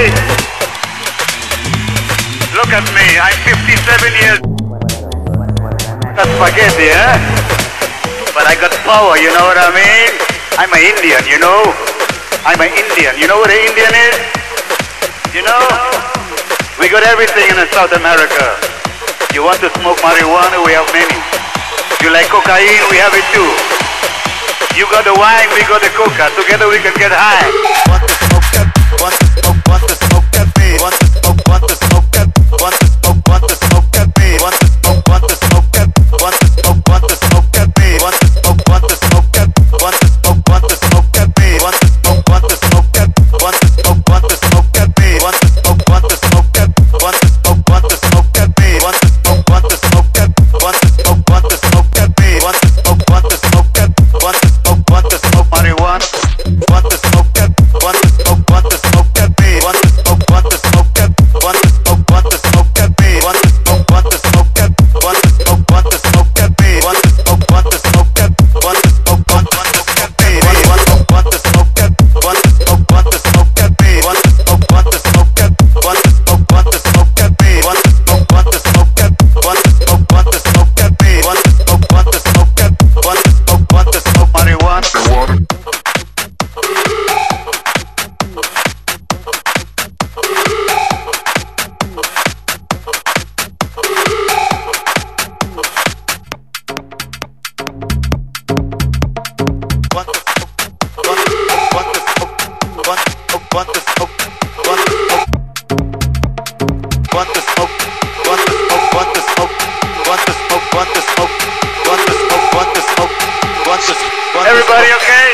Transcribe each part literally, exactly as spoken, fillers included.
okay? Look at me, I'm fifty-seven years. Got spaghetti, eh? But I got power, you know what I mean? I'm an Indian, you know? I'm an Indian. You know what an Indian is? You know? We got everything in South America. You want to smoke marijuana? We have many. You like cocaine? We have it too. You got the wine, we got the coca. Together we can get high. Want to smoke that? Want to smoke? Want to smoke that? Want to smoke? Want to smoke that? Want to smoke? Want to smoke that? Want to smoke? Want to smoke that? Want to smoke? Want to smoke that? Want to smoke? Want to smoke that? Want to smoke? Want to smoke that? Want to smoke? Want to smoke that? Want to smoke? Want to smoke that? Want to smoke? Want to smoke that? Want to smoke? Want to smoke that? Want to smoke? Want to smoke that? Want to smoke? Want to smoke that? Want to smoke? Want to smoke that? Want to smoke? Want to smoke marijuana? Want to smoke that? Want to smoke? Want to smoke that? Want to smoke? Want to smoke that? Want to smoke? Want to smoke that? Want to smoke? Want to smoke that? Want to smoke? Want to smoke that? Want to smoke? Want to smoke that? Want to smoke? Want to smoke that? Want to smoke? Want to smoke that? Want to smoke? Want to smoke that? Want to smoke? Want to smoke that? Want to smoke? Want to smoke that? Want to smoke? Want to smoke that? Want to smoke? Want to smoke that? Want to smoke? Want to smoke that? Want to smoke? Want to smoke marijuana? Everybody okay?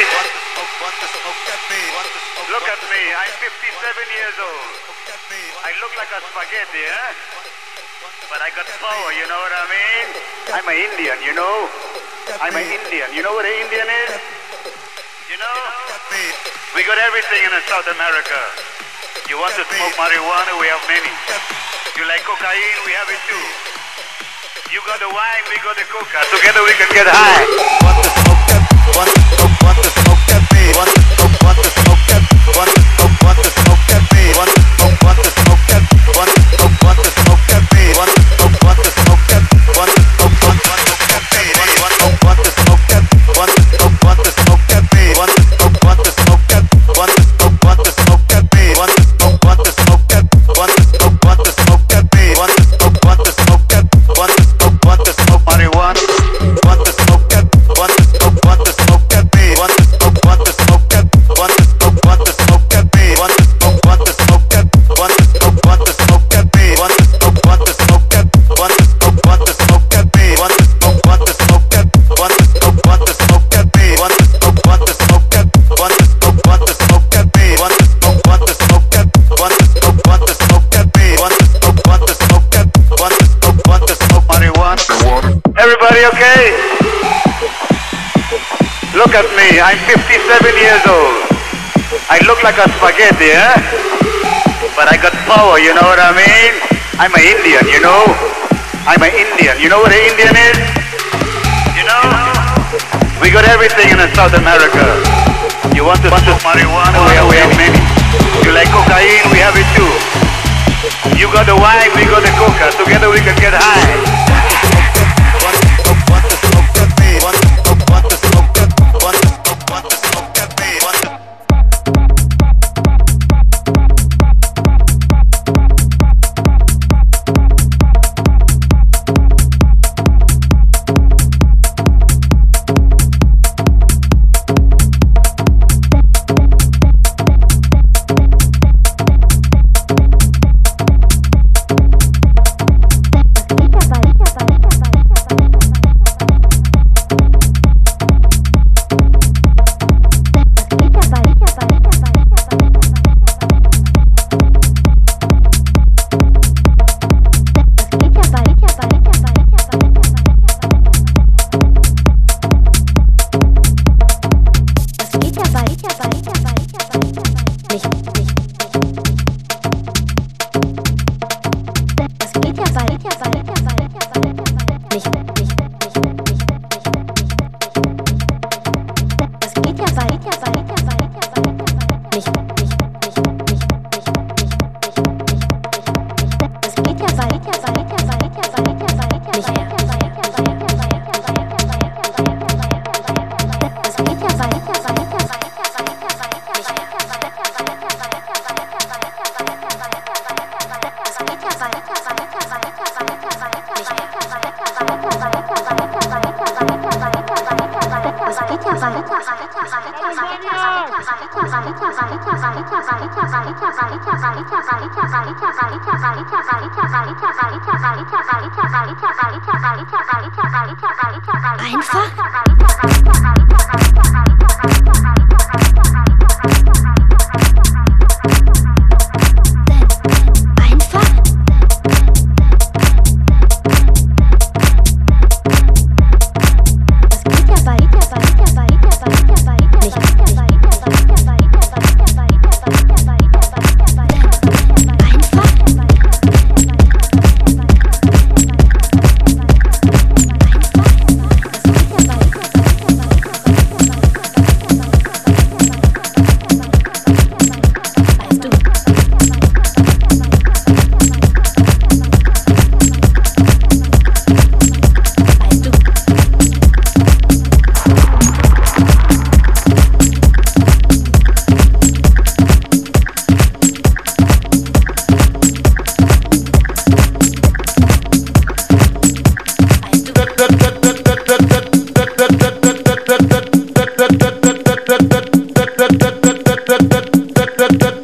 Look at me, I'm fifty-seven years old. I look like a spaghetti, eh? But I got power, you know what I mean? I'm an Indian, you know? I'm an Indian. You know what an Indian is? You know? We got everything in South America. You want to smoke marijuana? We have many. You like cocaine? We have it too. You got the wine, we got the coca. Together we can get high. Want to smoke that? Want to smoke? Want to smoke that? Want to smoke? Want to smoke that? Want to smoke? Want to smoke that? Want to smoke? Want to smoke that? Want to smoke? Want to smoke that? Want to smoke? Want to smoke that? Want to smoke? Want to smoke that? Want to smoke? Want to smoke that? Want to smoke? Want to smoke that? Want to smoke? Want to smoke that? Want to smoke? Want to smoke that? Want to smoke? Want to smoke that? Want to smoke? Want to smoke that? Want to smoke? Want to smoke that? Want to smoke? Want to smoke marijuana? Want to smoke that? Want to smoke? Want to smoke that? Want to smoke? Want to smoke that? Want to smoke? Want to smoke that? Want to smoke? Want to smoke that? Want to smoke? Want to smoke that? Want to smoke? Want to smoke that? Want to smoke? Want to smoke that? Want to smoke? Want to smoke that? Want to smoke? Want to smoke that? Want to smoke? Want to smoke that? Want to smoke? Want to smoke that? Want to smoke? Want to smoke that? Want to smoke? Want to smoke that? Want to smoke? Want to smoke that? Want to smoke? Want to smoke marijuana? Everybody okay? Look at me, I'm fifty-seven years old. I look like a spaghetti, eh? But I got power, you know what I mean? I'm an Indian, you know? I'm an Indian. You know what an Indian is? You know? We got everything in South America. You want to smoke marijuana? We have, we have many. You like cocaine? We have it too. You got the wine, we got the coca. Together we can get high. that